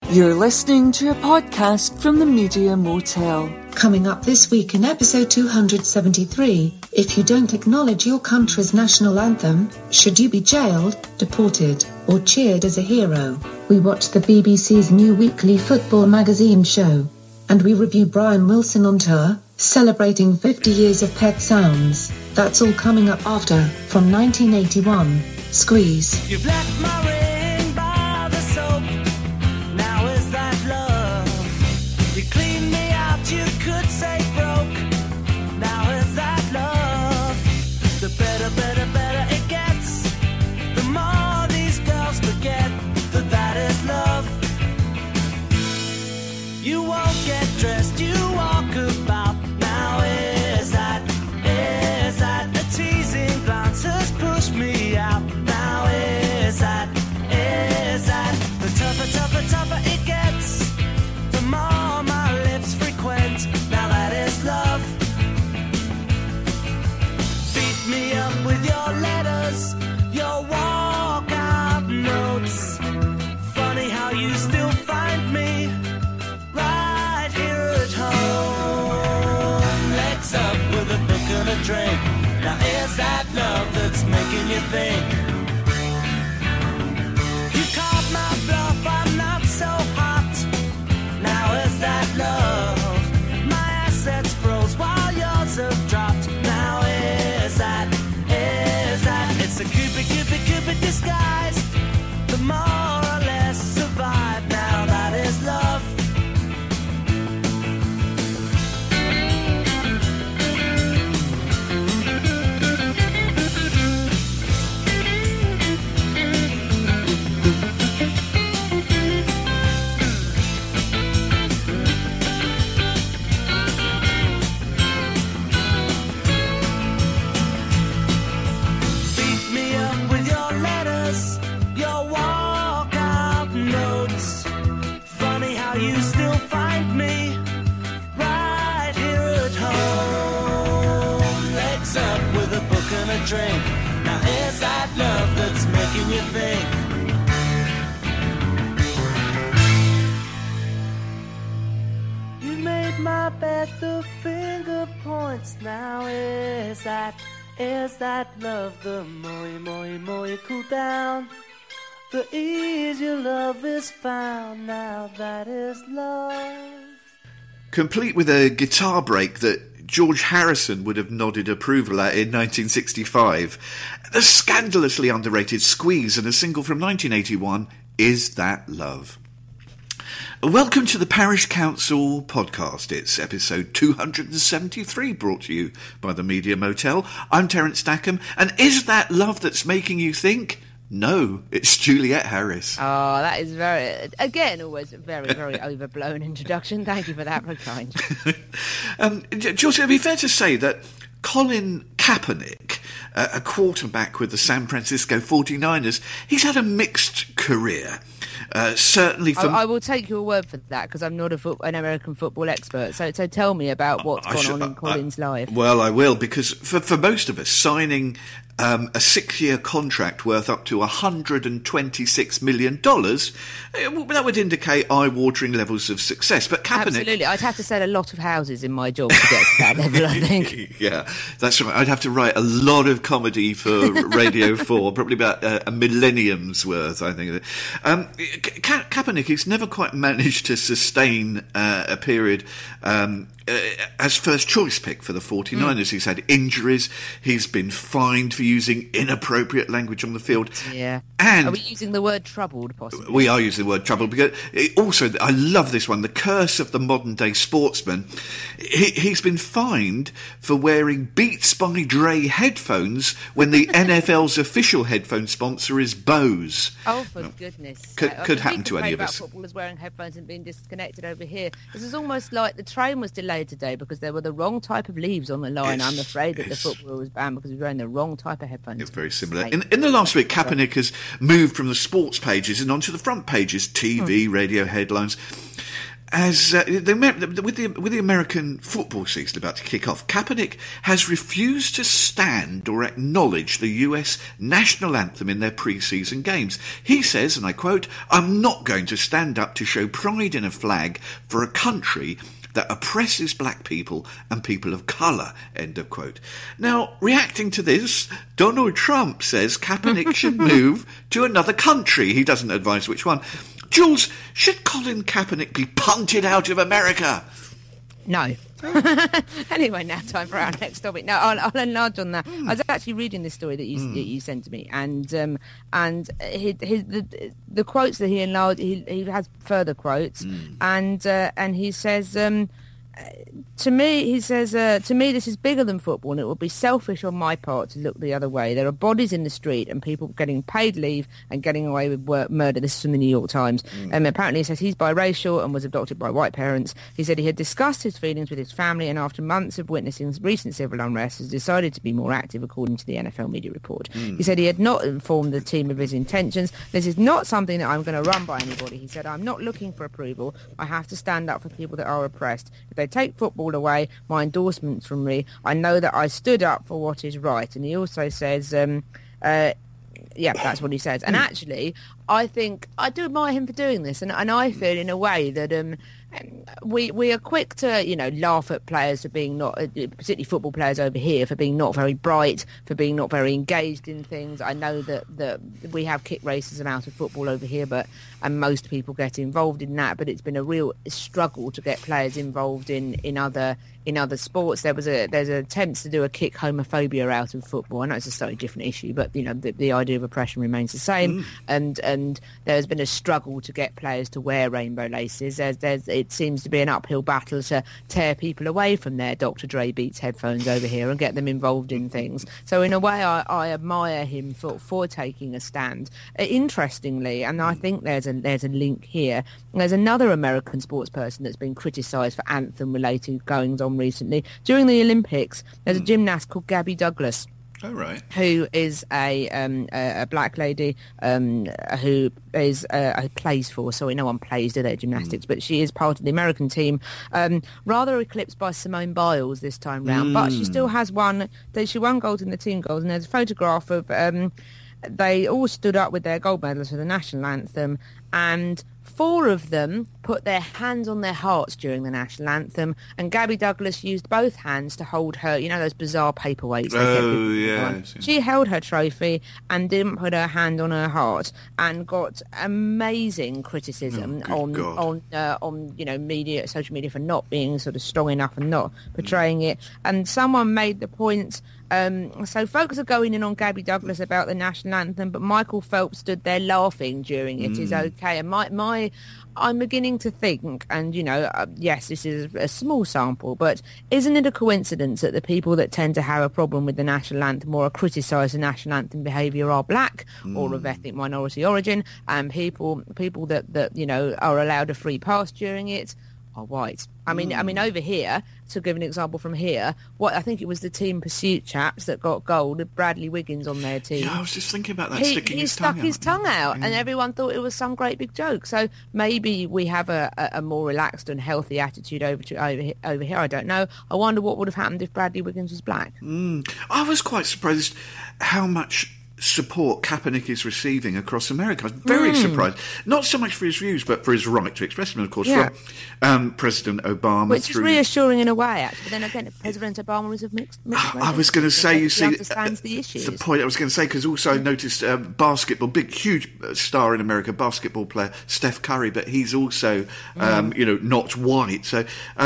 You're listening to a podcast from the Media Motel. Coming up this week in episode 273, if you don't acknowledge your country's national anthem, should you be jailed, deported, or cheered as a hero? We watch the BBC's new weekly football magazine show. And we review Brian Wilson on tour, celebrating 50 years of Pet Sounds. That's all coming up after, from 1981, Squeeze. You've left my ring by the soap. Now is that love? You cleaned me out, you could say broke. Now is that love? The better it gets. The more these girls forget that is love. You won't get dressed, you walk about. Now is that a teasing glance has pushed me out. Now is that the tougher it gets, the more my lips frequent. Now that is love. Beat me up with your letters, your walkout notes. Funny how you still find me right here at home. Legs up with a book and a drink. Now is that love that's making you think? You caught my bluff, I'm not so hot. Now is that love? My assets froze while yours have dropped. Now is that? It's a cupid disguise. The more or less survive. Now that is love. Beat me up with your letters, your walkout notes. Funny how you still find me right here at home. Legs up with a book and a drink. Now is that love that's making you think? You made my bed, the finger points. Now is that love? The more you cool down, the easier love is found. Now that is love. Complete with a guitar break that George Harrison would have nodded approval at in 1965, the scandalously underrated Squeeze and a single from 1981, Is That Love? Welcome to the Parish Council podcast. It's episode 273, brought to you by the Media Motel. I'm Terence Stackham, and is that love that's making you think? No, it's Juliet Harris. Oh, that is always a very, very overblown introduction. Thank you for that, very kind. George, it'd be fair to say that Colin Kaepernick, a quarterback with the San Francisco 49ers, he's had a mixed career. Certainly for... I will take your word for that, because I'm not an American football expert. So tell me about what's gone on in Colin's life. Well, I will, because for most of us, signing a 6-year contract worth up to $126 million, that would indicate eye-watering levels of success. But Kaepernick... Absolutely. I'd have to sell a lot of houses in my job to get to that level, I think. Yeah, that's right. I'd have to write a lot of comedy for Radio 4, probably about a millennium's worth, I think. Kaepernick, he's never quite managed to sustain a period as first choice pick for the 49ers. He's had injuries. He's been fined for using inappropriate language on the field. Yeah. And are we using the word troubled, possibly? We are using the word troubled, because also, I love this one, the curse of the modern day sportsman. He's been fined for wearing Beats by Dre headphones when the NFL's official headphone sponsor is Bose. Oh, for goodness. Could happen to any of us. Footballers wearing headphones and being disconnected over here. This is almost like the train was delayed today because there were the wrong type of leaves on the line. I'm afraid that the football was banned because he was wearing the wrong type of headphones. It's very similar. In the last week, Kaepernick has moved from the sports pages and onto the front pages, TV, radio headlines. As with the American football season about to kick off, Kaepernick has refused to stand or acknowledge the US national anthem in their pre-season games. He says, and I quote, "I'm not going to stand up to show pride in a flag for a country that oppresses black people and people of colour," end of quote. Now, reacting to this, Donald Trump says Kaepernick should move to another country. He doesn't advise which one. Jules, should Colin Kaepernick be punted out of America? No. Anyway, now time for our next topic. No, I'll enlarge on that. I was actually reading this story that you sent to me, and the quotes that he enlarged, he has further quotes, and he says. To me, he says, to me this is bigger than football, and it would be selfish on my part to look the other way. There are bodies in the street and people getting paid leave and getting away with murder. This is from the New York Times. Apparently he says he's biracial and was adopted by white parents. He said he had discussed his feelings with his family, and after months of witnessing recent civil unrest has decided to be more active, according to the NFL media report. He said he had not informed the team of his intentions. This is not something that I'm going to run by anybody. He said, I'm not looking for approval. I have to stand up for people that are oppressed. If they take football away, my endorsements from me, I know that I stood up for what is right. And he also says, yeah, that's what he says. And actually, I think I do admire him for doing this, and I feel in a way that we are quick to laugh at players for being not, particularly football players over here, for being not very bright, for being not very engaged in things. I know that we have kick racism out of football over here, and most people get involved in that. But it's been a real struggle to get players involved in other sports. There's attempts to do a kick homophobia out of football. I know it's a slightly different issue, but the idea of oppression remains the same. And there's been a struggle to get players to wear rainbow laces. It seems to be an uphill battle to tear people away from their Dr. Dre Beats headphones over here and get them involved in things. So in a way, I admire him for taking a stand. Interestingly, and I think there's a link here, there's another American sports person that's been criticised for anthem-related goings-on recently. During the Olympics, there's a gymnast called Gabby Douglas. Oh, right. Who is a black lady who is plays for, sorry, no one plays, do they, gymnastics, but she is part of the American team, rather eclipsed by Simone Biles this time round, but she still has she won gold in the team goals, and there's a photograph of they all stood up with their gold medals for the national anthem, and 4 of them put their hands on their hearts during the national anthem, and Gabby Douglas used both hands to hold her, those bizarre paperweights. Oh, yeah. She held her trophy and didn't put her hand on her heart, and got amazing criticism on media, social media, for not being sort of strong enough and not portraying it. And someone made the point. So folks are going in on Gabby Douglas about the national anthem, but Michael Phelps stood there laughing during it. Is okay. And I'm beginning to think, and yes, this is a small sample, but isn't it a coincidence that the people that tend to have a problem with the national anthem or criticise the national anthem behaviour are black or of ethnic minority origin, and people that are allowed a free pass during it are white? I mean, over here, to give an example from here, I think it was the Team Pursuit chaps that got gold with Bradley Wiggins on their team. Yeah, I was just thinking about that. He stuck his tongue out, and everyone thought it was some great big joke. So maybe we have a more relaxed and healthy attitude over here. I don't know. I wonder what would have happened if Bradley Wiggins was black. I was quite surprised how much support Kaepernick is receiving across America. I was very surprised. Not so much for his views, but for his right to express them, of course, from President Obama. Which is reassuring in a way, actually. But then again, President Obama is of mixed I was going to say, you see, understands the issues. The point I was going to say, because also I noticed basketball, huge star in America, basketball player, Steph Curry, but he's also, not white. So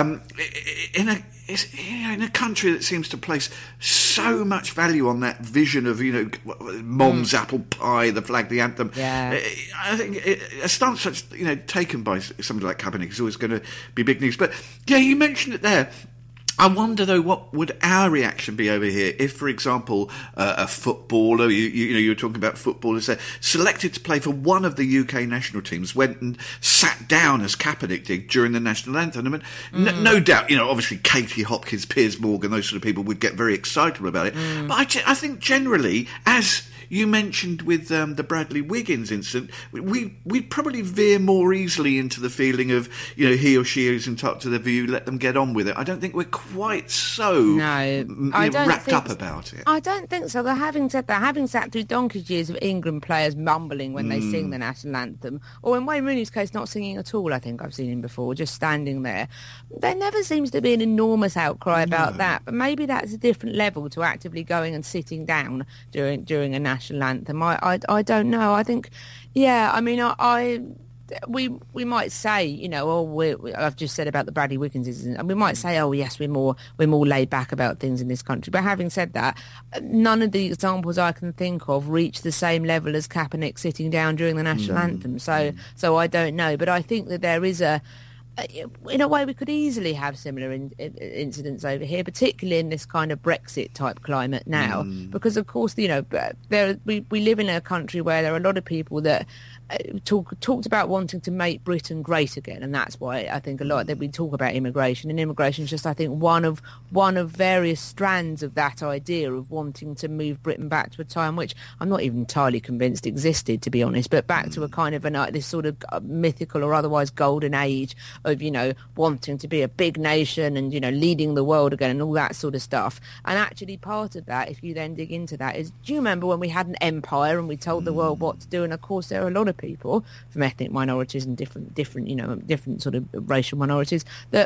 in a country that seems to place so much value on that vision of, mom's apple pie, the flag, the anthem. Yeah. I think a stance such, taken by somebody like Kaepernick is always going to be big news. But, yeah, you mentioned it there. I wonder, though, what would our reaction be over here if, for example, a footballer, you were talking about footballers there, selected to play for one of the UK national teams, went and sat down as Kaepernick did during the national anthem. I mean, no doubt, obviously Katie Hopkins, Piers Morgan, those sort of people would get very excited about it. But I think generally, as you mentioned with the Bradley Wiggins incident, we'd probably veer more easily into the feeling of, he or she is entitled to their view, let them get on with it. I don't think we're quite so wrapped up about it. I don't think so. Though, having said that, having sat through donkey's years of England players mumbling when they sing the national anthem, or in Wayne Rooney's case, not singing at all, I think I've seen him before, just standing there, there never seems to be an enormous outcry about that. But maybe that's a different level to actively going and sitting down during a national anthem. I don't know. I think, I mean, we might say, I've just said about the Bradley Wiggins, and we might say, oh yes, we're more laid back about things in this country. But having said that, none of the examples I can think of reach the same level as Kaepernick sitting down during the national anthem. So I don't know, but I think that there is in a way, we could easily have similar incidents over here, particularly in this kind of Brexit type climate now, because of course, we live in a country where there are a lot of people that talked about wanting to make Britain great again, and that's why I think a lot that we talk about immigration, and immigration is just, I think, one of various strands of that idea of wanting to move Britain back to a time which I'm not even entirely convinced existed, to be honest, but back to a kind of this sort of mythical or otherwise golden age of wanting to be a big nation and leading the world again and all that sort of stuff. And actually part of that, if you then dig into that, is, do you remember when we had an empire and we told the world what to do? And of course there are a lot of people from ethnic minorities and different sort of racial minorities that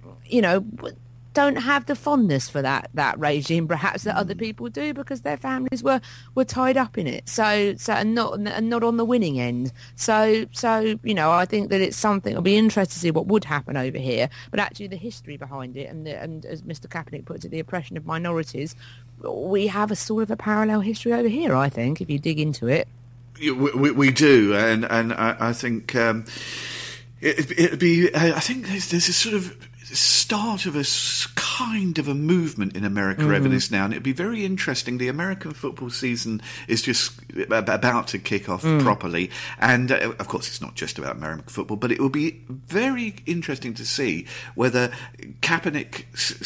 don't have the fondness for that regime, perhaps, that other people do, because their families were tied up in it. So and not on the winning end. So I think that it's something. I'll be interested to see what would happen over here. But actually, the history behind it, and as Mr. Kaepernick puts it, the oppression of minorities, we have a sort of a parallel history over here, I think, if you dig into it. We do, and I think it'd be. I think there's a sort of start of a kind of a movement in America over this now, and it'd be very interesting. The American football season is just about to kick off properly, and of course it's not just about American football, but it will be very interesting to see whether Kaepernick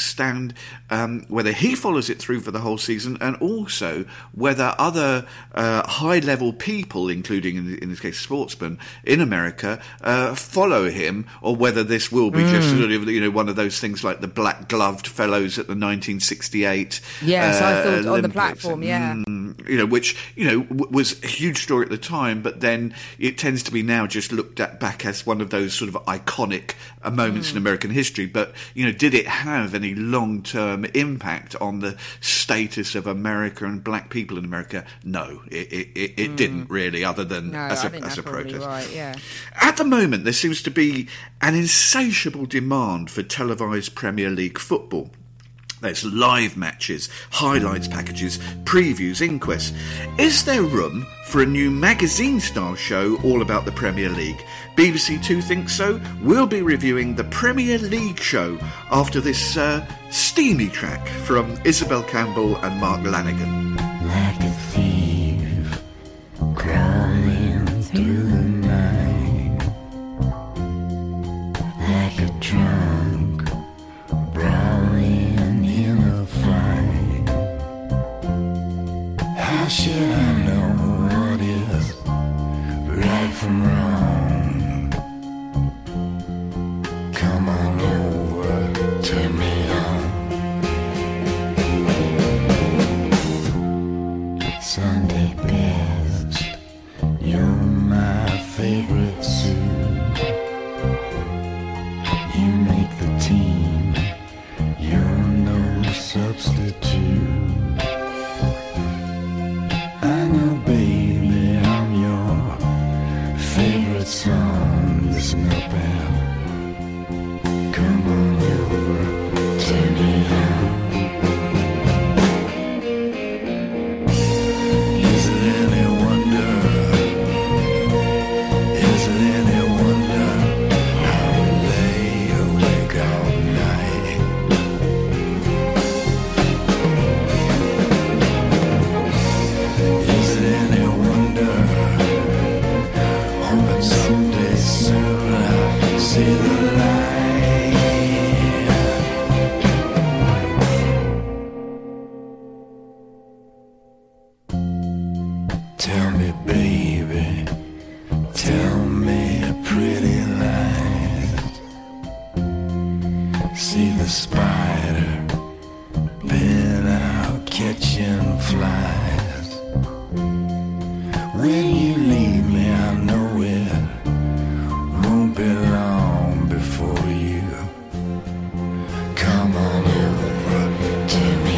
whether he follows it through for the whole season, and also whether other high-level people, including in this case sportsmen in America, follow him, or whether this will be just sort of one of those things like the black-gloved fellows at the 1968 Yes, I thought Olympics, on the platform, yeah. Which was a huge story at the time, but then it tends to be now just looked at back as one of those sort of iconic moments in American history. But did it have any long-term impact on the status of America and black people in America? No, it didn't really, other than as a protest. Right, yeah. At the moment, there seems to be an insatiable demand for televised Premier League football. There's live matches, highlights packages, previews, inquests. Is there room for a new magazine-style show all about the Premier League? BBC Two thinks so. We'll be reviewing the Premier League show after this steamy track from Isabel Campbell and Mark Lanigan. Like a thief crawling through the night, like a drunk brawling in a fight. How should I know what is right from wrong? Come on over, turn me on. Sunday best, you're my favorite suit. You make the team, you're no substitute. I know, baby, I'm your favorite song. Listen up and come on over, turn me on. Is it any wonder? Is it any wonder how we lay awake all night? Is it any wonder? Hoping someday soon I'll see the light. See the spider been out catching flies. When you leave me, I know it won't be long before you come on over to me.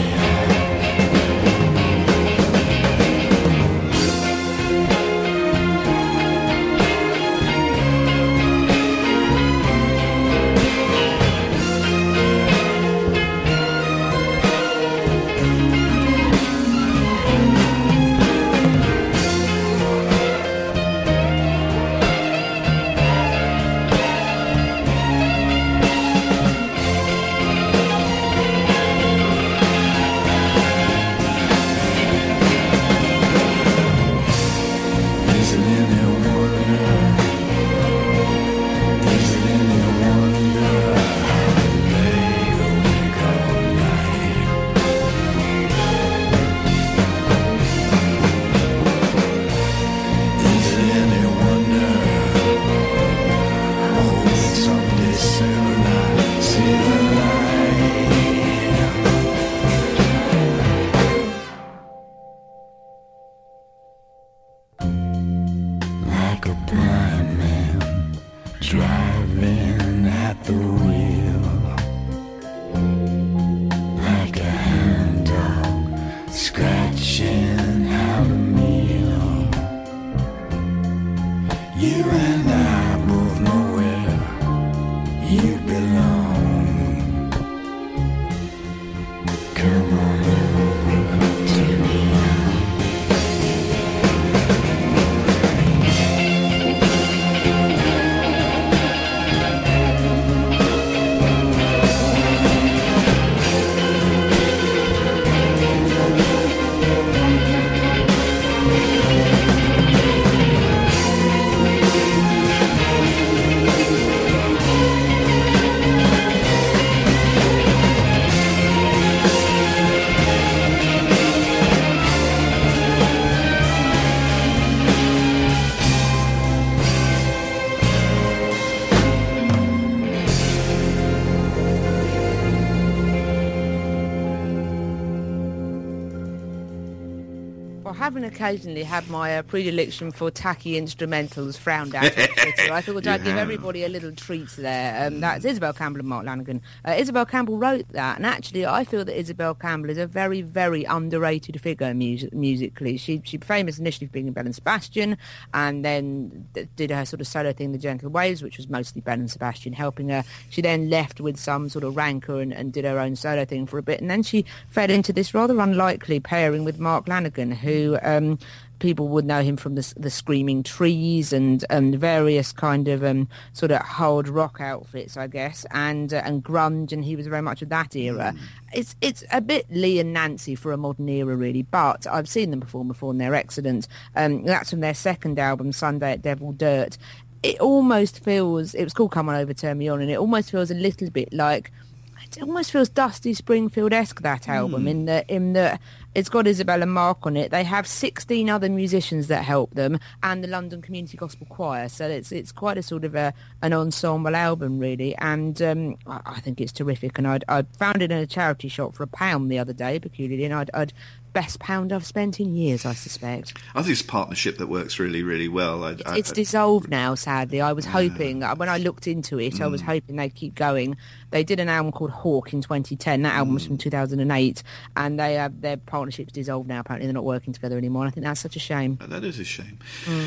Like a blind man driving at the wheel, like a hound dog scratching out a meal. You and I both know where you belong. Come on over to me. Having occasionally had my predilection for tacky instrumentals frowned at on Twitter, I thought I'd give everybody a little treat there. That's Isabel Campbell and Mark Lanigan. Isabel Campbell wrote that, and actually I feel that Isabel Campbell is a very, very underrated figure musically. She famous initially for being in Belle and Sebastian, and then did her sort of solo thing, The Gentle Waves, which was mostly Belle and Sebastian helping her. She then left with some sort of rancour and did her own solo thing for a bit, and then she fell into this rather unlikely pairing with Mark Lanigan, who people would know him from the Screaming Trees and various kind of sort of hard rock outfits, I guess, and grunge, and he was very much of that era. It's a bit Lee and Nancy for a modern era, really, but I've seen them perform before and they're excellent. That's from their second album, Sunday at Devil Dirt. It almost feels, it was called Come On Over, Turn Me On, and it almost feels a little bit like, it almost feels Dusty Springfield-esque, that album, in that it's got Isabel and Mark on it. They have 16 other musicians that help them, and the London Community Gospel Choir. So it's quite a sort of an ensemble album, really. And I think it's terrific. And I found it in a charity shop for £1 the other day, peculiarly, and I'd best pound I've spent in years, I suspect. I think it's a partnership that works really, really well. It's dissolved now, sadly. I was hoping, when I looked into it, I was hoping they'd keep going. They did an album called Hawk in 2010. That album was from 2008, and their partnership's dissolved now. Apparently, they're not working together anymore. And I think that's such a shame. That is a shame.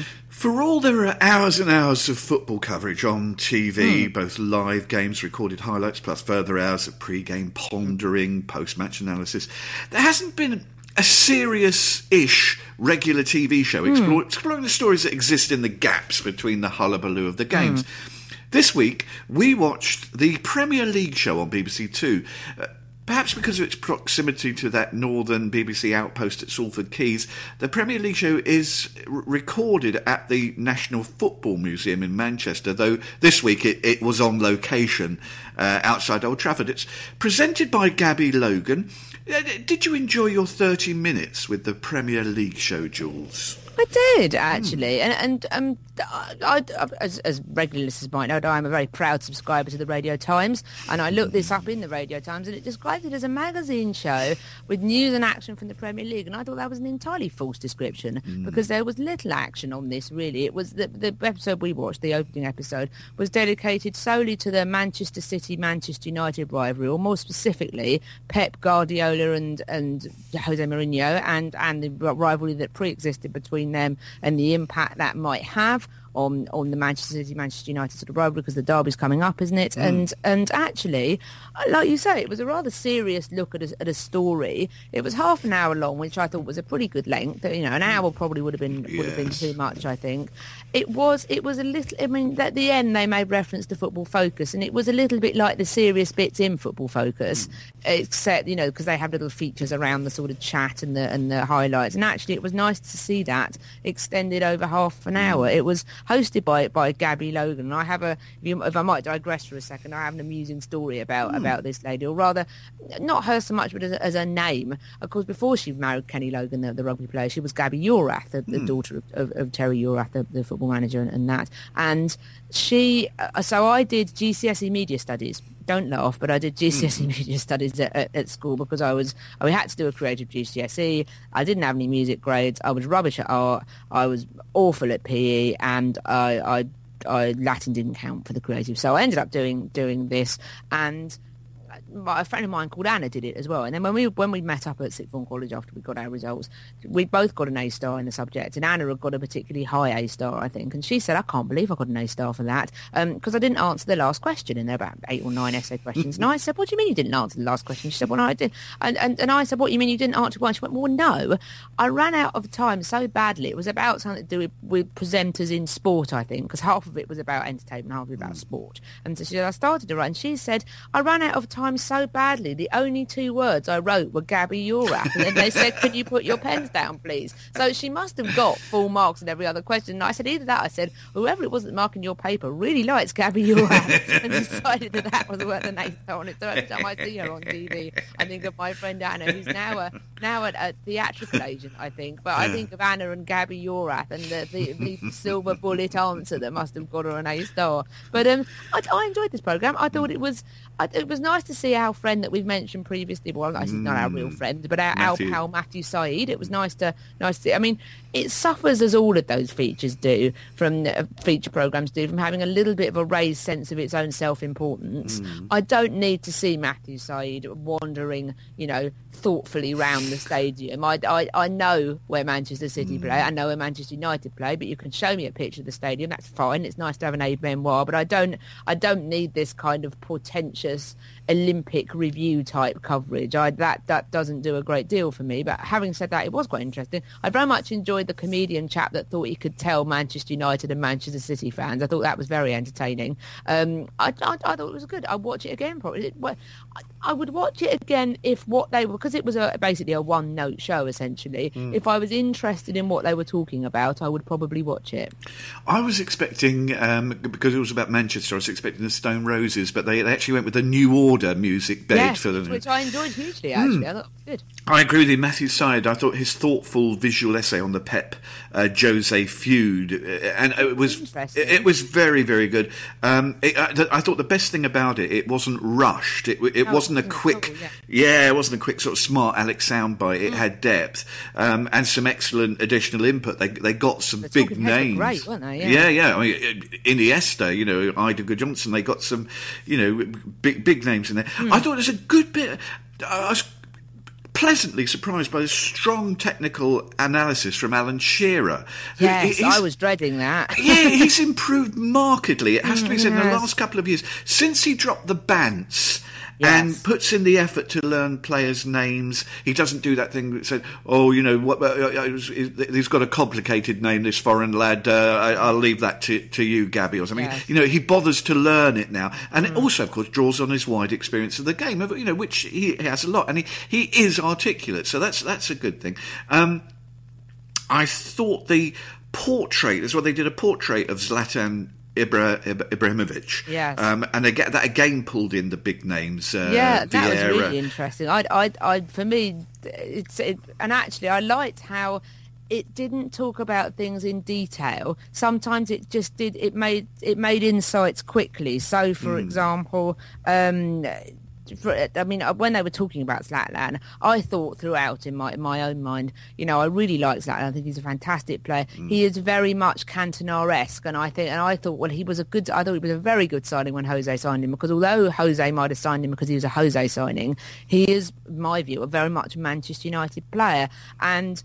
For all there are hours and hours of football coverage on TV, both live games, recorded highlights, plus further hours of pre-game pondering, post-match analysis, there hasn't been a serious-ish regular TV show exploring the stories that exist in the gaps between the hullabaloo of the games. This week, we watched the Premier League show on BBC Two. Perhaps because of its proximity to that northern BBC outpost at Salford Quays, the Premier League show is recorded at the National Football Museum in Manchester, though this week it was on location outside Old Trafford. It's presented by Gabby Logan. Did you enjoy your 30 minutes with the Premier League show, Jules? I did, actually. And I, as regular listeners might know, I'm a very proud subscriber to the Radio Times, and I looked this up in the Radio Times, and it described it as a magazine show with news and action from the Premier League, and I thought that was an entirely false description, because there was little action on this, really. It was the episode we watched, the opening episode, was dedicated solely to the Manchester City-Manchester United rivalry, or more specifically, Pep Guardiola and Jose Mourinho, and the rivalry that pre-existed between them and the impact that might have on the Manchester City, Manchester United sort of rivalry, because the derby's coming up, isn't it? And actually, like you say, it was a rather serious look at a story. It was half an hour long, which I thought was a pretty good length. You know, an hour probably would have been too much, I think. It was a little. I mean, at the end they made reference to Football Focus, and it was a little bit like the serious bits in Football Focus, except, you know, because they have little features around the sort of chat and the highlights. And actually, it was nice to see that extended over half an hour. It was hosted by Gabby Logan. And I have if I might digress for a second, I have an amusing story about this lady, or rather, not her so much, but as a name. Of course, before she married Kenny Logan, the rugby player, she was Gabby Urath, the daughter of Terry Urath, the football manager, and that. And she, so I did GCSE Media Studies. Don't laugh, but I did GCSE Media Studies at school, because we had to do a creative GCSE. I didn't have any music grades. I was rubbish at art. I was awful at PE, and I Latin didn't count for the creative. So I ended up doing this, and a friend of mine called Anna did it as well. And then when we met up at Sixth Form College after we got our results, we both got an A star in the subject, and Anna had got a particularly high A star, I think. And she said, I can't believe I got an A star for that, because I didn't answer the last question, and there were about 8 or 9 essay questions. And I said, what do you mean you didn't answer the last question? She said, well, no, I did. And I said, what, you mean you didn't answer one? She went, well, no, I ran out of time so badly. It was about something to do with presenters in sport, I think, because half of it was about entertainment, half of it about sport. And so she said, I started to write, and she said, I ran out of time so badly, the only 2 words I wrote were Gabby Urath. And then they said, could you put your pens down, please? So she must have got full marks in every other question. And I said, either that, I said, whoever it was that's marking your paper really likes Gabby Urath, and decided that was worth an A star on it. So every time I see her on TV, I think of my friend Anna, who's now a theatrical agent, I think. But I think of Anna and Gabby Urath and the silver bullet answer that must have got her an A star. But I enjoyed this programme. I thought it was nice to see our friend that we've mentioned previously. Well, he's not our real friend, but our pal Matthew Said. It was nice to see. I mean, it suffers, as all of those features do, from feature programmes do, from having a little bit of a raised sense of its own self-importance. I don't need to see Matthew Said wandering, thoughtfully round the stadium. I know where Manchester City play. I know where Manchester United play. But you can show me a picture of the stadium. That's fine. It's nice to have an Abe memoir. But I don't need this kind of portentous Olympic review type coverage. That doesn't do a great deal for me. But having said that, it was quite interesting. I very much enjoyed the comedian chap that thought he could tell Manchester United and Manchester City fans. I thought that was very entertaining. I thought it was good. I'd watch it again probably. I would watch it again if what they were, because it was basically a one-note show essentially. If I was interested in what they were talking about, I would probably watch it. I was expecting, because it was about Manchester, I was expecting the Stone Roses, but they actually went with the New Order music bed for them. Which I enjoyed hugely, actually. I thought it was good. I agree with you, Matthew Said. I thought his thoughtful visual essay on the Pep Jose feud, and it was very, very good. I thought the best thing about it wasn't rushed. It wasn't a quick, it wasn't a quick sort of smart Alex soundbite. It had depth and some excellent additional input. They got some big names. Great, weren't they? Yeah. I mean, Iniesta, Ida Johnson. They got some, big names in there. I thought it was a good bit. I was pleasantly surprised by the strong technical analysis from Alan Shearer. Yes, I was dreading that. Yeah, he's improved markedly. It has to be said, in the last couple of years, since he dropped the bants and puts in the effort to learn players' names. He doesn't do that thing that said, he's got a complicated name, this foreign lad, I'll leave that to you, Gabby, or something. Yes. He bothers to learn it now. And it also, of course, draws on his wide experience of the game, which he has a lot. And he is articulate, so that's a good thing. I thought the portrait, as well, they did a portrait of Zlatan Ibrahimovic. Yes. And that again pulled in the big names. That was really interesting. For me, and actually I liked how it didn't talk about things in detail. Sometimes it just did. It made insights quickly. So, for example, when they were talking about Zlatan, I thought throughout in my own mind, I really like Zlatan. I think he's a fantastic player. He is very much Cantona-esque, and I thought, well, he was a very good signing when Jose signed him, because although Jose might have signed him because he was a Jose signing, he is, in my view, a very much Manchester United player. And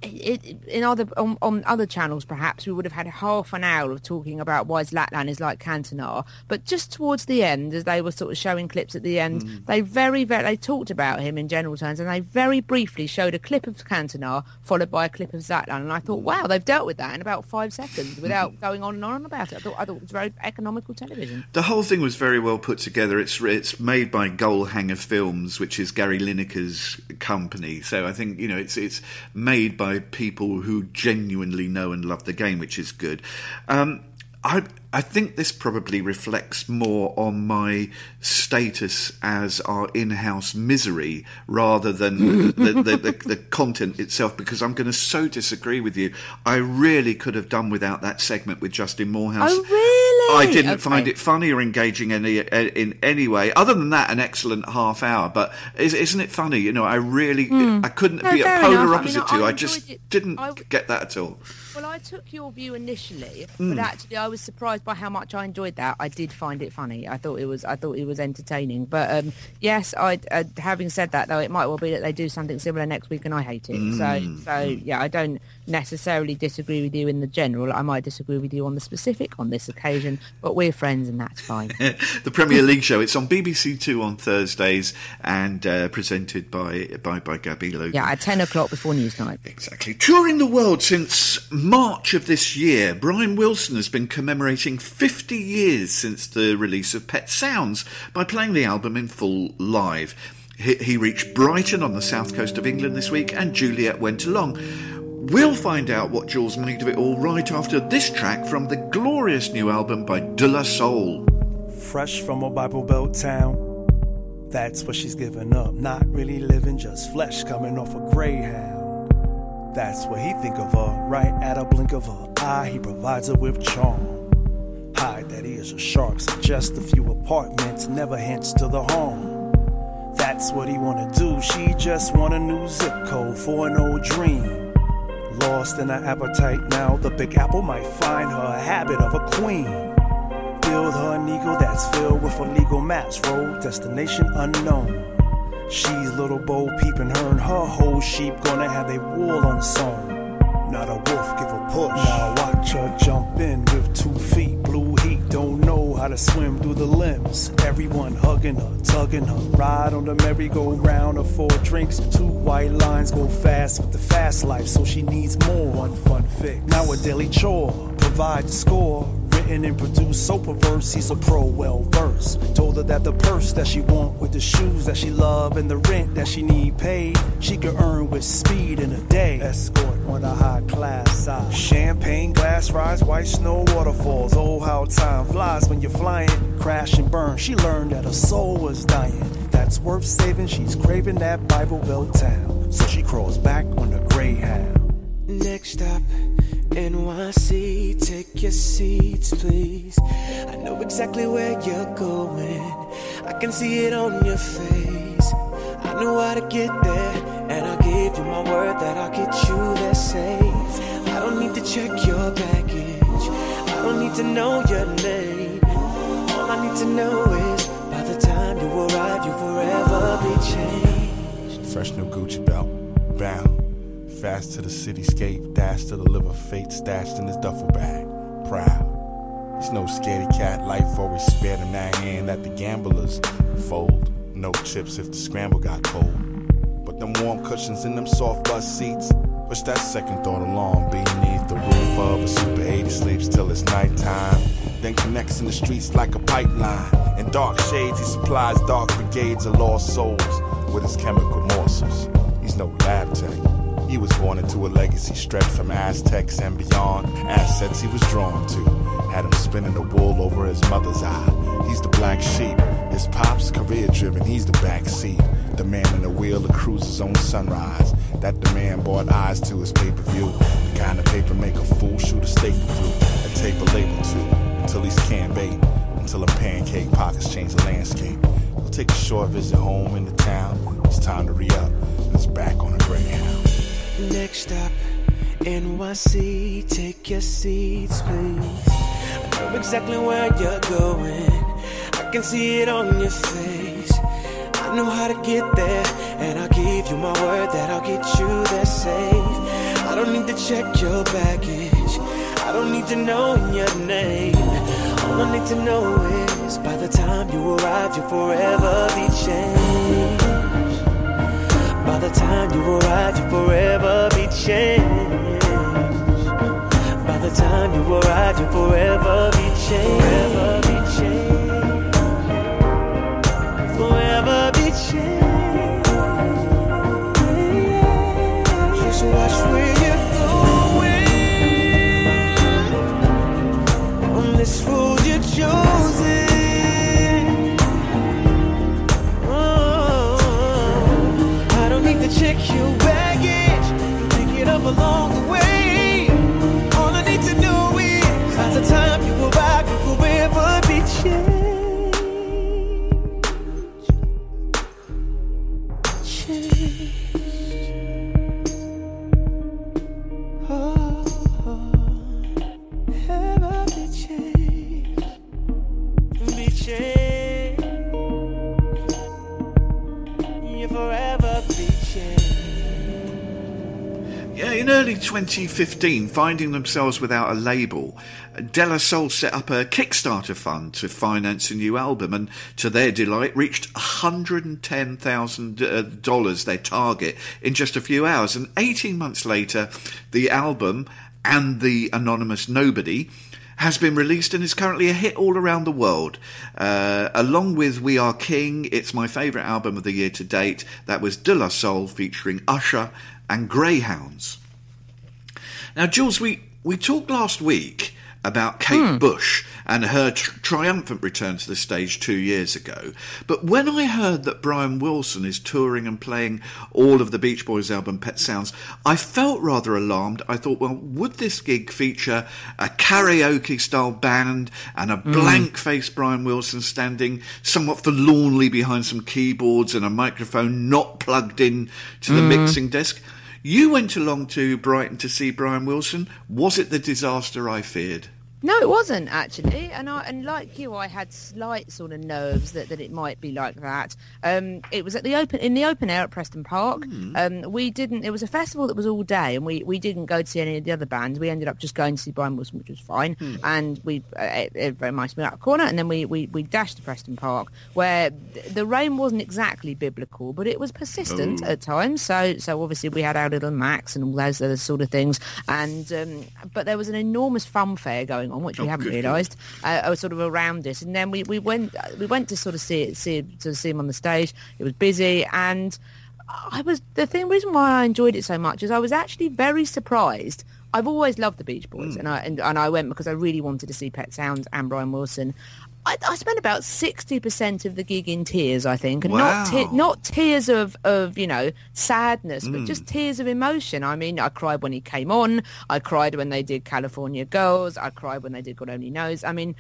on other channels, perhaps we would have had half an hour of talking about why Zlatan is like Cantona, but just towards the end, as they were sort of showing clips at the end, they they talked about him in general terms, and they very briefly showed a clip of Cantona followed by a clip of Zlatan, and I thought, wow, they've dealt with that in about 5 seconds without going on and on about it. I thought it was very economical television. The whole thing was very well put together. It's made by Goalhanger Films, which is Gary Lineker's company, so I think it's made by people who genuinely know and love the game, which is good. I think this probably reflects more on my status as our in-house misery rather than the content itself, because I'm going to so disagree with you. I really could have done without that segment with Justin Morehouse. Oh, really? I didn't find it funny or engaging in any way. Other than that, an excellent half hour. But isn't it funny? I really I couldn't be a polar opposite to. I just didn't get that at all. Well, I took your view initially, but actually I was surprised by how much I enjoyed that. I did find it funny. I thought it was entertaining. But yes, having said that, though, it might well be that they do something similar next week and I hate it. So yeah, I don't necessarily disagree with you in the general. I might disagree with you on the specific on this occasion, but we're friends and that's fine. The Premier League show, it's on BBC Two on Thursdays and presented by Gabby Logan. Yeah, at 10 o'clock before Newsnight. Exactly. Touring the world since March of this year, Brian Wilson has been commemorating 50 years since the release of Pet Sounds by playing the album in full live. He reached Brighton on the south coast of England this week, and Juliet went along. We'll find out what Jules made of it all right after this track from the glorious new album by De La Soul. Fresh from a Bible Belt town, that's what she's giving up. Not really living, just flesh coming off a Greyhound. That's what he think of her, right at a blink of her eye. He provides her with charm. Hide that he is a shark, suggest a few apartments, never hints to the harm. That's what he wanna do, she just want a new zip code for an old dream. Lost in her appetite now, the Big Apple might find her a habit of a queen. Build her an eagle that's filled with illegal maps, road destination unknown. She's little Bo peeping, her and her whole sheep gonna have their wool unsewn. Not a wolf, give a push. Now watch her jump in with 2 feet, blue heat, don't know how to swim through the limbs. Everyone hugging her, tugging her, ride on the merry-go-round of 4 drinks. 2 white lines go fast with the fast life, so she needs more. One fun fix, now a daily chore, provide the score. Written and produced so perverse, he's a pro, well-versed. Told her that the purse that she want with the shoes that she love and the rent that she need paid, she could earn with speed in a day. Escort on a high-class side. Champagne glass rides, white snow waterfalls. Oh, how time flies when you're flying. Crash and burn, she learned that her soul was dying. That's worth saving, she's craving that Bible Belt town. So she crawls back on the Greyhound. Next stop, NYC, take your seats, please. I know exactly where you're going, I can see it on your face. I know how to get there, and I'll give you my word that I'll get you there safe. I don't need to check your baggage, I don't need to know your name. All I need to know is, by the time you arrive, you'll forever be changed. Fresh new Gucci belt, bound. Fast to the cityscape, dash to the liver fate, stashed in his duffel bag, proud. He's no scaredy cat, life always spared him that hand that the gamblers fold. No chips if the scramble got cold. But them warm cushions in them soft bus seats, push that second thought along beneath the roof of a Super 80, sleeps till it's nighttime. Then connects in the streets like a pipeline. In dark shades he supplies dark brigades of lost souls with his chemical morsels. He's no lab tech. He was born into a legacy stretched from Aztecs and beyond. Assets he was drawn to had him spinning the wool over his mother's eye. He's the black sheep, his pop's career driven, he's the backseat. That the man in the wheel of cruises on sunrise. That the man bought eyes to his pay-per-view. The kind of paper make a fool shoot a staple through. A tape a label to until he's canned bait. Until a pancake pockets change the landscape. We'll take a short visit home into town. It's time to re-up, and it's back on a Greyhound. Next stop, NYC, take your seats, please. I know exactly where you're going. I can see it on your face. I know how to get there, and I'll give you my word that I'll get you there safe. I don't need to check your baggage. I don't need to know your name. All I need to know is by the time you arrive, you'll forever be changed. By the time you arrive, you'll forever be changed. By the time you arrive, you'll forever be changed. Forever be changed. Forever be changed. Just watch where you're going on this road you're chosen. Check your baggage, pick it up along the way. All I need to know is by the time you arrive, you'll forever be changed. Ever be changed. Be changed. You forever be changed. Yeah, in early 2015, finding themselves without a label, De La Soul set up a Kickstarter fund to finance a new album, and to their delight reached $110,000, their target, in just a few hours. And 18 months later, the album and the anonymous Nobody has been released and is currently a hit all around the world. Along with We Are King, it's my favourite album of the year to date. That was De La Soul featuring Usher and Greyhounds. Now, Jules, we talked last week about Kate Bush and her triumphant return to the stage 2 years ago. But when I heard that Brian Wilson is touring and playing all of the Beach Boys album Pet Sounds, I felt rather alarmed. I thought, well, would this gig feature a karaoke-style band and a blank-faced Brian Wilson standing somewhat forlornly behind some keyboards and a microphone not plugged in to the mixing desk? You went along to Brighton to see Brian Wilson. Was it the disaster I feared? No, it wasn't actually, and like you, I had slight sort of nerves that it might be like that. It was at the open air at Preston Park. We didn't. It was a festival that was all day, and we didn't go to see any of the other bands. We ended up just going to see Brian Wilson, which was fine, and we it very nice to meet out a corner, and then we dashed to Preston Park, where the rain wasn't exactly biblical, but it was persistent at times. So obviously we had our little Macs and all those other sort of things, and but there was an enormous funfair going on, which we hadn't realised. Sort of around it, and then we went to sort of see him on the stage. It was busy, and reason why I enjoyed it so much is I was actually very surprised. I've always loved the Beach Boys, and I went because I really wanted to see Pet Sounds and Brian Wilson. I spent about 60% of the gig in tears, I think, and not tears of sadness, but just tears of emotion. I mean, I cried when he came on. I cried when they did California Girls. I cried when they did God Only Knows. I mean,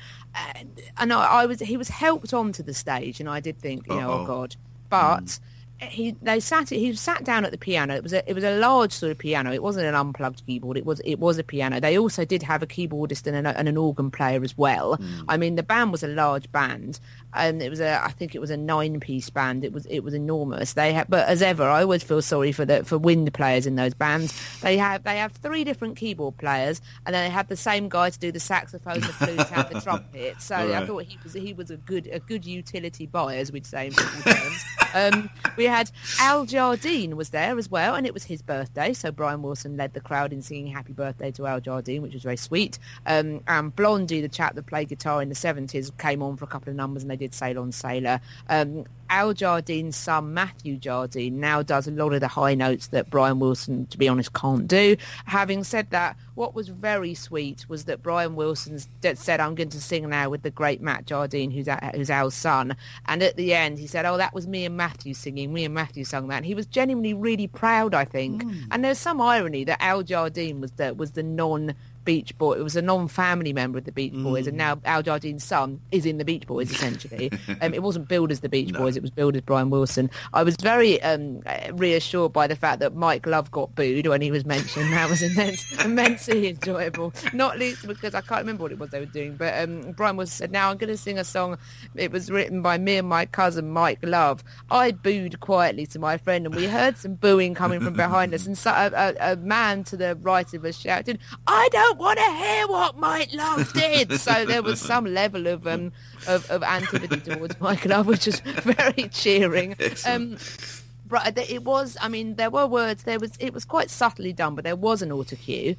he was helped onto the stage, and I did think, oh God, but. He sat down at the piano. It was a large sort of piano. It wasn't an unplugged keyboard. It was a piano. They also did have a keyboardist and an organ player as well. I mean, the band was a large band, and I think it was a 9-piece band. It was enormous. But as ever, I always feel sorry for wind players in those bands. They have 3 different keyboard players, and then they have the same guy to do the saxophone, the flute, and the trumpet. So I thought he was a good utility buy, as we'd say in football terms. We had Al Jardine was there as well, and it was his birthday, so Brian Wilson led the crowd in singing Happy Birthday to Al Jardine, which was very sweet. And Blondie, the chap that played guitar in the 70s, came on for a couple of numbers, and they did Sail on Sailor. Al Jardine's son, Matthew Jardine, now does a lot of the high notes that Brian Wilson, to be honest, can't do. Having said that, what was very sweet was that Brian Wilson said, "I'm going to sing now with the great Matt Jardine, who's Al's son." And at the end, he said, "Oh, that was me and Matthew singing. Me and Matthew sung that." And he was genuinely really proud, I think. And there's some irony that Al Jardine was the non-Beach Boy. It was a non-family member of the Beach Boys, and now Al Jardine's son is in the Beach Boys, essentially. It wasn't billed as the Beach Boys, it was billed as Brian Wilson. I was very reassured by the fact that Mike Love got booed when he was mentioned. That was immensely enjoyable, not least because I can't remember what it was they were doing, but Brian Wilson said, "Now I'm going to sing a song. It was written by me and my cousin Mike Love." I booed quietly to my friend, and we heard some booing coming from behind us, and so a man to the right of us shouted, "I don't want to hear what Mike Love did." So there was some level of antipathy towards Mike Love, which was very cheering. But it was, I mean, there were words. It was quite subtly done, but there was an auto cue.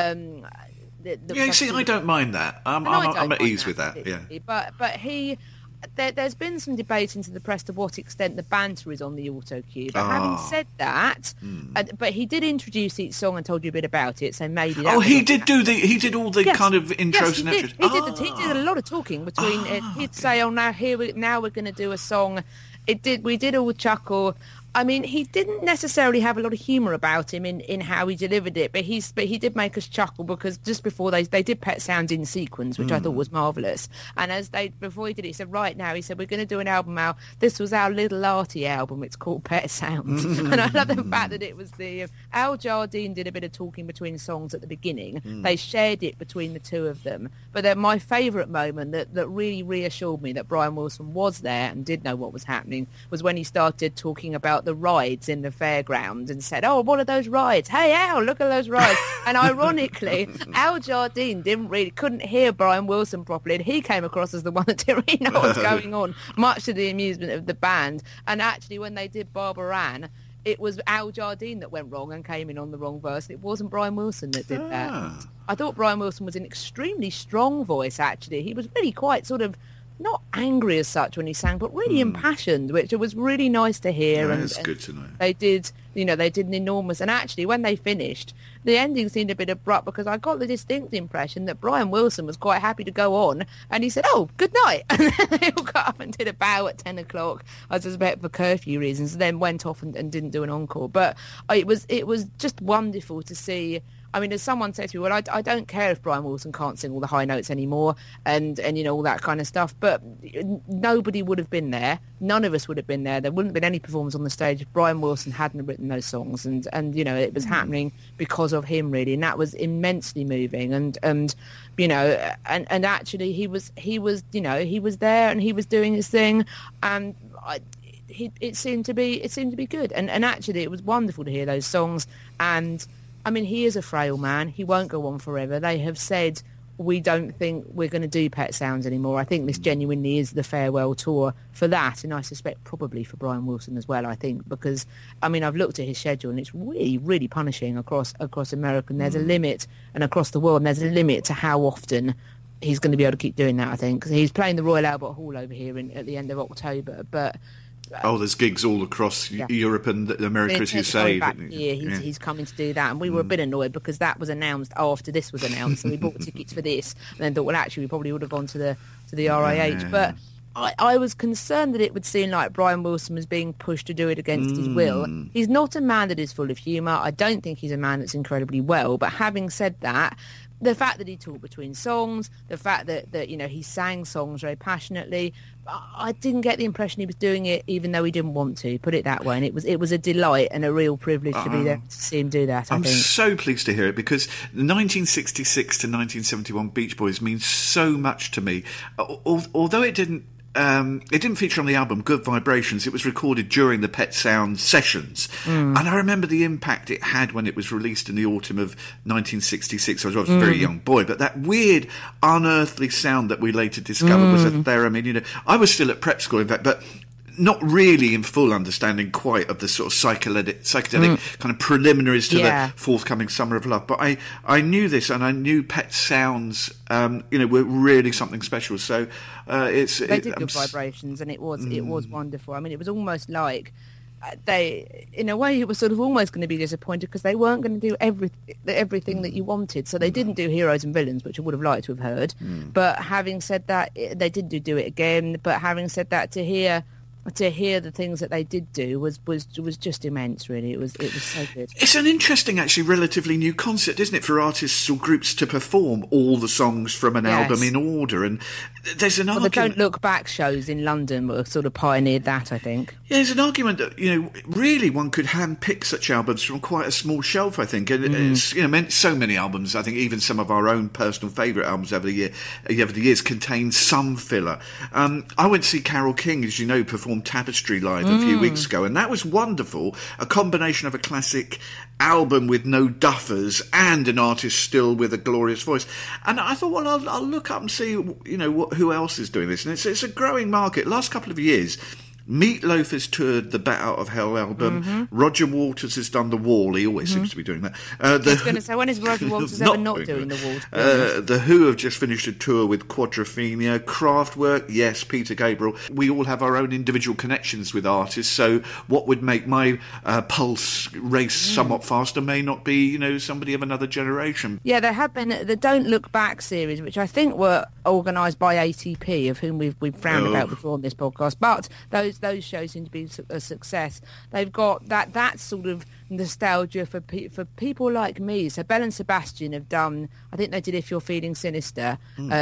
See, I don't mind that. I'm at ease with that. Yeah, but there's been some debate into the press to what extent the banter is on the auto cue. But having said that, but he did introduce each song and told you a bit about it. So maybe he did all the kind of intros and outros. He did a lot of talking between. He'd say, "Oh, now we're going to do a song." We did all chuckle. I mean, he didn't necessarily have a lot of humour about him in how he delivered it, but he did make us chuckle because just before they did Pet Sounds in sequence, which I thought was marvellous. And before he did it, he said, "Right now," he said, "we're going to do an album now. This was our little arty album. It's called Pet Sounds." And I love the fact that it was Al Jardine did a bit of talking between songs at the beginning. They shared it between the two of them. But then my favourite moment that really reassured me that Brian Wilson was there and did know what was happening was when he started talking about the rides in the fairground and said, "Oh, what are those rides? Hey, Al, look at those rides." And ironically, Al Jardine couldn't hear Brian Wilson properly, and he came across as the one that didn't really know what's going on, much to the amusement of the band. And actually, when they did Barbara Ann, it was Al Jardine that went wrong and came in on the wrong verse. It wasn't Brian Wilson that did that. I thought Brian Wilson was an extremely strong voice, actually. He was really quite sort of not angry as such when he sang, but really impassioned, which it was really nice to hear. Yeah, it's good to know. They did an enormous, and actually when they finished, the ending seemed a bit abrupt because I got the distinct impression that Brian Wilson was quite happy to go on, and he said, "Oh, good night," and then they all got up and did a bow at 10 o'clock, I suspect for curfew reasons, and then went off and didn't do an encore. But it was just wonderful to see. I mean, as someone said to me, well, I don't care if Brian Wilson can't sing all the high notes anymore and all that kind of stuff, but nobody would have been there. None of us would have been there. There wouldn't have been any performance on the stage if Brian Wilson hadn't written those songs, and it was happening because of him, really, and that was immensely moving. And actually he was there and he was doing his thing, and it seemed to be good. And actually it was wonderful to hear those songs. And I mean, he is a frail man. He won't go on forever. They have said, we don't think we're going to do Pet Sounds anymore. I think this genuinely is the farewell tour for that, and I suspect probably for Brian Wilson as well, I think, because, I mean, I've looked at his schedule and it's really, really punishing across America, and there's a limit, and across the world, and there's a limit to how often he's going to be able to keep doing that, I think, because he's playing the Royal Albert Hall over here at the end of October, but... there's gigs all across Europe and America, as you say. He's coming to do that, and we were a bit annoyed because that was announced after this was announced, and we bought tickets for this, and then thought, well, actually, we probably would have gone to the RIH. But I was concerned that it would seem like Brian Wilson was being pushed to do it against his will. He's not a man that is full of humour. I don't think he's a man that's incredibly well. But having said that, the fact that he talked between songs, the fact that he sang songs very passionately, I didn't get the impression he was doing it even though he didn't want to, put it that way. And it was a delight and a real privilege to be there to see him do that, I think. I'm so pleased to hear it, because 1966 to 1971 Beach Boys means so much to me. Although it didn't feature on the album Good Vibrations. It was recorded during the Pet Sounds sessions. And I remember the impact it had when it was released in the autumn of 1966. I was a very young boy, but that weird, unearthly sound that we later discovered was a theremin. I was still at prep school, in fact, but not really in full understanding quite of the sort of psychedelic kind of preliminaries to the forthcoming Summer of Love. But I knew this, and I knew Pet Sounds, were really something special. So they did Good Vibrations, and it was wonderful. I mean, it was almost like, they, in a way, it was sort of almost going to be disappointed because they weren't going to do everything that you wanted. So they didn't do Heroes and Villains, which I would have liked to have heard. But having said that, they did do it again. But having said that, to hear the things that they did do was just immense, really. It was so good. It's an interesting, actually, relatively new concept, isn't it, for artists or groups to perform all the songs from an album in order? And there's an argument... the Don't Look Back shows in London were sort of pioneered that, I think. Yeah, there's an argument that, really one could hand-pick such albums from quite a small shelf, I think. And it's, so many albums, I think even some of our own personal favourite albums over the years contain some filler. I went to see Carole King, as you know, perform Tapestry live a few weeks ago, and that was wonderful. A combination of a classic album with no duffers and an artist still with a glorious voice. And I thought, well, I'll look up and see, who else is doing this. And it's a growing market. Last couple of years, Meatloaf has toured the Bat Out of Hell album. Roger Waters has done The Wall. He always seems to be doing that. I was going to say, when is Roger Waters ever not doing The Wall? The Who have just finished a tour with Quadrophenia. Kraftwerk, yes, Peter Gabriel. We all have our own individual connections with artists, so what would make my pulse race somewhat faster may not be, somebody of another generation. Yeah, there have been the Don't Look Back series, which I think were organised by ATP, of whom we've frowned about before on this podcast, but those shows seem to be a success. They've got that sort of nostalgia for people like me. So Belle and Sebastian have done, I think they did If You're Feeling Sinister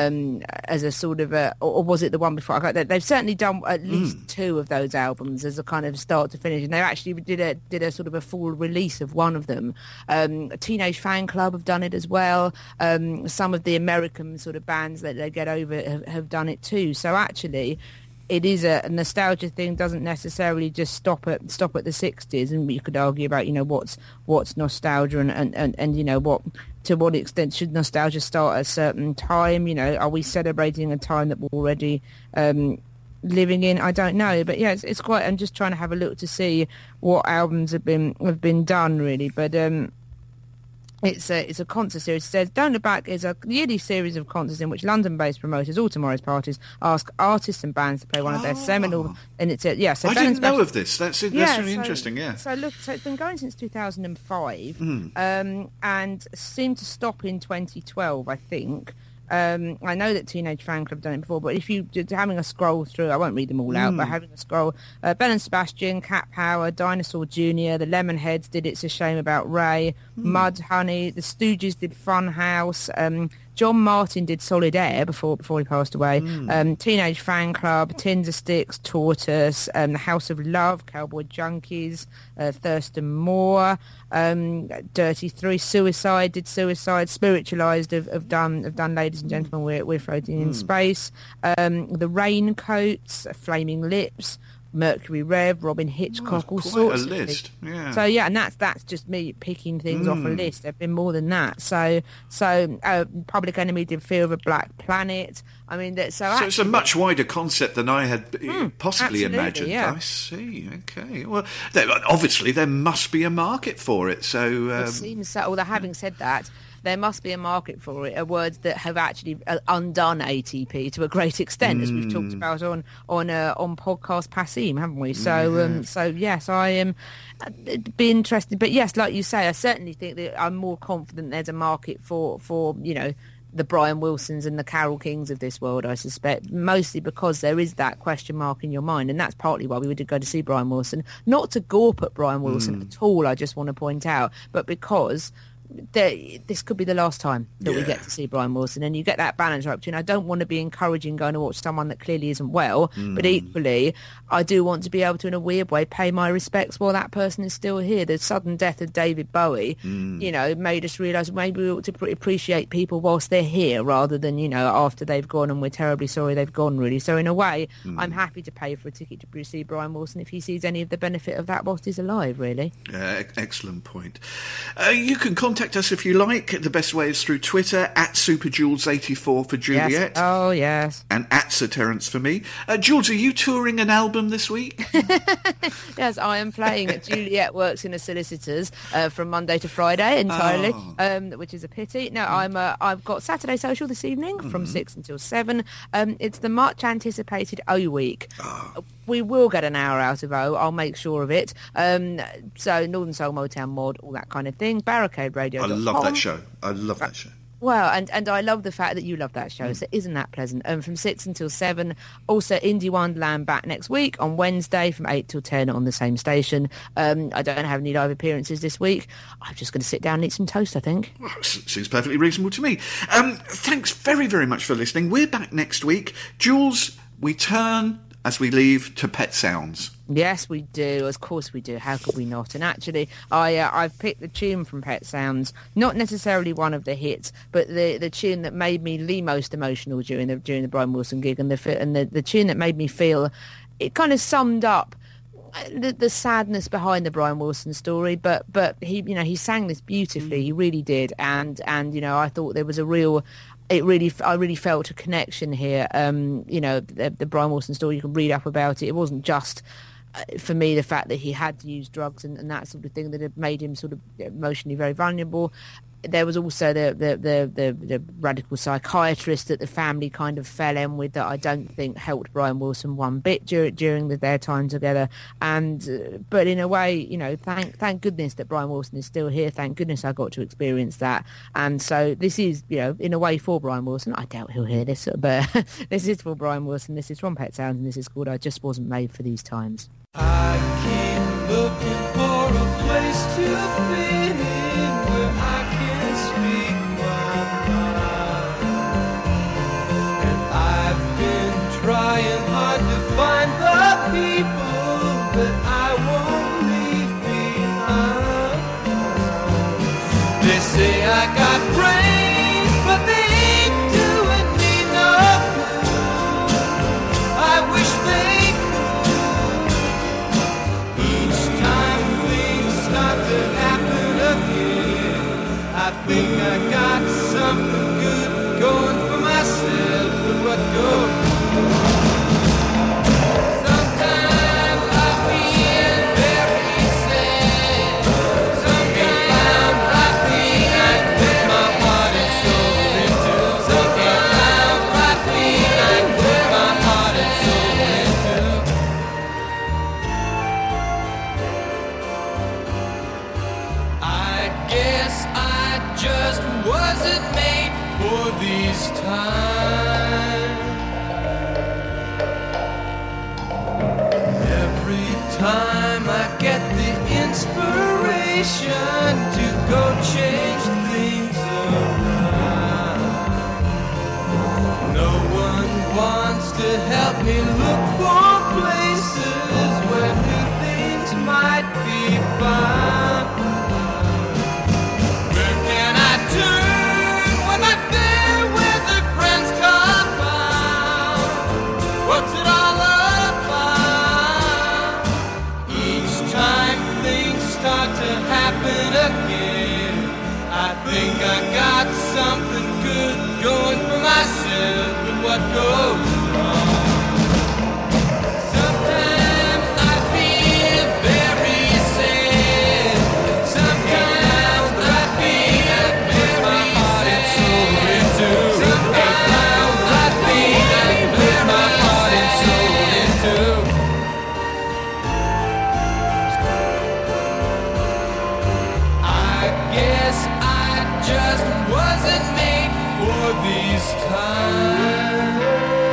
as a sort of or was it the one before? They've certainly done at least two of those albums as a kind of start to finish, and they actually did a sort of a full release of one of them. Teenage Fan Club have done it as well. Some of the American sort of bands that they get over have done it too. So actually, it is a nostalgia thing. Doesn't necessarily just stop at the 60s, and you could argue about what's nostalgia and what, to what extent should nostalgia start at a certain time. Are we celebrating a time that we're already living in? I don't know, but yeah, it's quite. I'm just trying to have a look to see what albums have been done, really, but. It's a concert series. It says Don't Look Back is a yearly series of concerts in which London-based promoters, all tomorrow's parties, ask artists and bands to play one of their seminal. And it's So I didn't know of this. That's really interesting. Yeah. So look, it's been going since 2005, and seemed to stop in 2012, I think. I know that Teenage Fan Club have done it before, but if you having a scroll through, I won't read them all out, but having a scroll, Belle and Sebastian, Cat Power, Dinosaur Jr., the Lemonheads did It's a Shame About Ray, Mud Honey, the Stooges did Fun House, John Martin did Solid Air before he passed away. Teenage Fan Club, Tinder Sticks, Tortoise, the House of Love, Cowboy Junkies, Thurston Moore, Dirty Three, Suicide did Suicide, Spiritualized have done Ladies and Gentlemen, we're floating in space. The Raincoats, Flaming Lips, Mercury Rev, Robin Hitchcock, all sorts a list. Of yeah. So yeah, and that's just me picking things off a list. There've been more than that. So Public Enemy did Fear of a Black Planet. I mean, so it's a much wider concept than I had possibly imagined. Yeah. I see. Okay. Well, obviously there must be a market for it. So it seems so. Although having said that, there must be a market for it. Words that have actually undone ATP to a great extent, as we've talked about on podcast Passim, haven't we? So yes, I am. It'd be interesting, but yes, like you say, I certainly think that I'm more confident there's a market for the Brian Wilsons and the Carole Kings of this world, I suspect, mostly because there is that question mark in your mind, and that's partly why we did go to see Brian Wilson. Not to gawp at Brian Wilson at all, I just want to point out, but because this could be the last time that we get to see Brian Wilson, and you get that balance right between I don't want to be encouraging going to watch someone that clearly isn't well, but equally I do want to be able to, in a weird way, pay my respects while that person is still here. The sudden death of David Bowie made us realise maybe we ought to appreciate people whilst they're here rather than after they've gone, and we're terribly sorry they've gone, really. So in a way I'm happy to pay for a ticket to see Brian Wilson if he sees any of the benefit of that whilst he's alive, really. Excellent point. You can contact us if you like. The best way is through Twitter, @SuperJules84 for Juliet. Yes. Oh, yes. And @Sir Terence for me. Jules, are you touring an album this week? Yes, I am playing at Juliet Works in a Solicitor's from Monday to Friday entirely, which is a pity. No, I've got Saturday Social this evening from 6 until 7. It's the much anticipated O Week. we will get an hour out of O. I'll make sure of it. So Northern Soul, Motown Mod, all that kind of thing. Barricade Radio. I love that show. I love that show. Well, and I love the fact that you love that show, so isn't that pleasant? From 6 until 7. Also, Indie Wonderland back next week on Wednesday from 8 till 10 on the same station. I don't have any live appearances this week. I'm just going to sit down and eat some toast, I think. Well, seems perfectly reasonable to me. Thanks very, very much for listening. We're back next week. Jules, we turn, as we leave, to Pet Sounds. Yes, we do. Of course we do. How could we not? And actually, I've picked the tune from Pet Sounds, not necessarily one of the hits, but the tune that made me the most emotional during the Brian Wilson gig, and the tune that made me feel it kind of summed up the sadness behind the Brian Wilson story. But he sang this beautifully. He really did, and I thought there was a real. I really felt a connection here. The Brian Wilson story, you can read up about it. It wasn't just, for me, the fact that he had to use drugs and that sort of thing that had made him sort of emotionally very vulnerable. There was also the radical psychiatrist that the family kind of fell in with, that I don't think helped Brian Wilson one bit during their time together. And but in a way, thank goodness that Brian Wilson is still here. Thank goodness I got to experience that. And so this is, in a way, for Brian Wilson. I doubt he'll hear this, but this is for Brian Wilson. This is from Pet Sounds, and this is called "I Just Wasn't Made for These Times." I keep looking for a place to fit in where I can speak my mind. And I've been trying hard to find the people that I won't leave behind. They say I got brains, but they ain't doing me no good. I wish they I think I got something good going for myself, but what goes? Sometimes I feel very sad. Sometimes I feel I put my heart and soul into. Sometimes I feel I put my heart and soul into. I guess I just wasn't made for these times. Every time I get the inspiration to go change things around, no one wants to help me look for places where new things might be found. I think I got something good going for myself, but what goes wrong? Sometimes I feel very sad. Sometimes I feel very sad. Sometimes I feel I put my heart and soul into. I guess I just wasn't made for these times.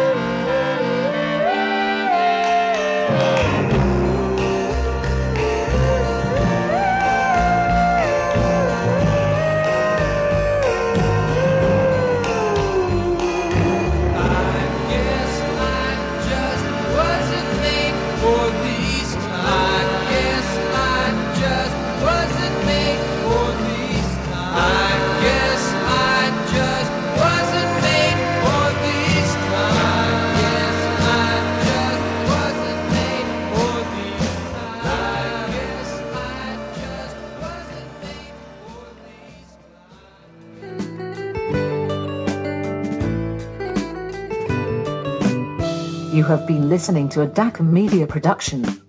I guess I just wasn't made for these times. I guess I just wasn't made for these times. I guess I just wasn't made for these times. I guess I just wasn't made for these times. I guess I just wasn't made for these times. You have been listening to a DACA Media production.